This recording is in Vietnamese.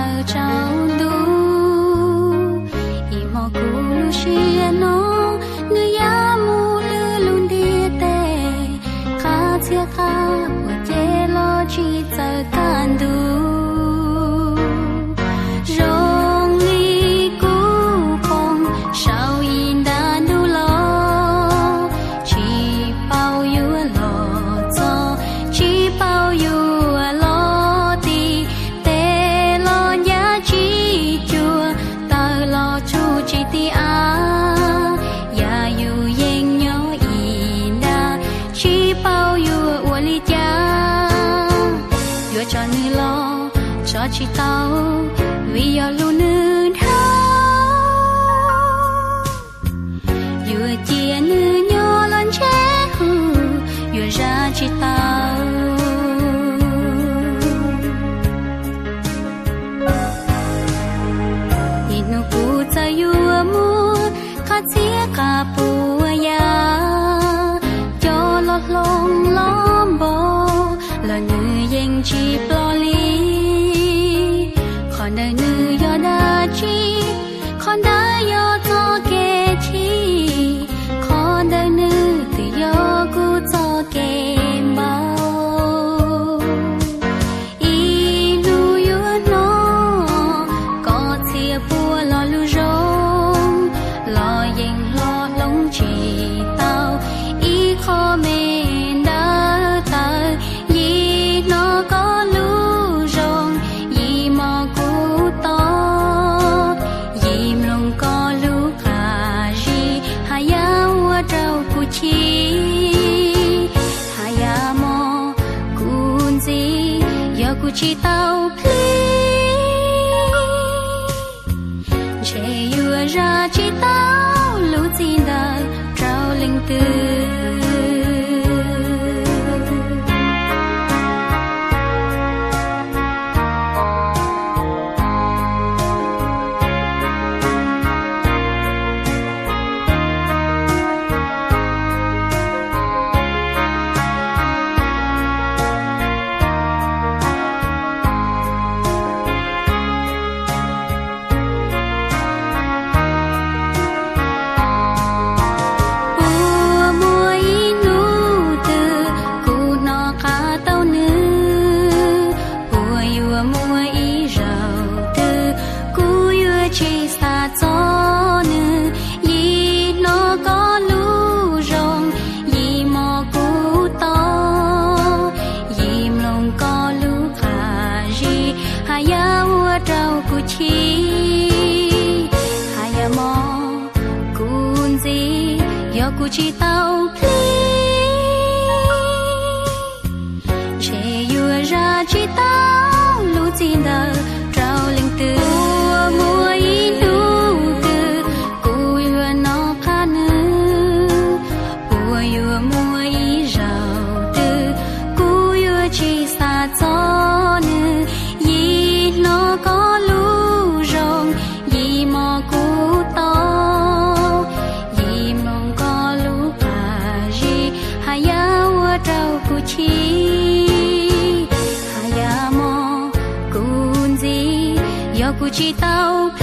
chỉ tao vì ở luôn nơi vừa chia nơi nhỏ lần trẻ vừa ra chỉ tao nhìn nó cụ ta vừa mua khát xía cả bùa ya cho lót lông lom bò là người dân chỉ lo li con đời nữ do đã chi con đã do cho kẻ chi con đời nữ tự do của cho kẻ mau ilu yêu nó có chia bùa lo lu rong lo dành lo lông chỉ tao ý khó mền đã tao vì nó có lu rong vì màกูchỉ tao che yêu ra chỉ tao lưu tin đời trao linh từกูchỉ tao che yêu ra chỉ tao lưu tin đời trao linh từ mua ilu từกูyêu nó khá nữกูyêu mua ý giàu từกูyêu chỉ xa gió nữ vì nó có lưu rong vì màกูto chi haya mo kun gì yo ku chi tao